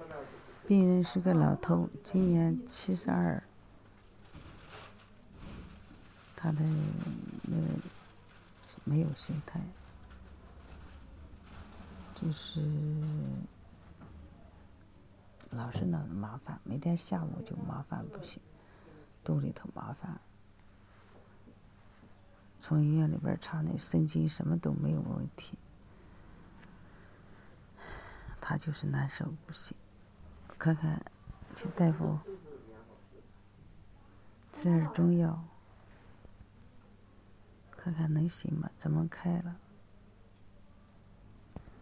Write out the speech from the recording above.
病人是个老头，今年72，他的那个没有心态，就是老是闹麻烦，每天下午就麻烦不行，肚里头麻烦。从医院里边查那神经什么都没有问题，他就是难受不行。看看，请大夫吃点中药，看看能行吗？怎么开了？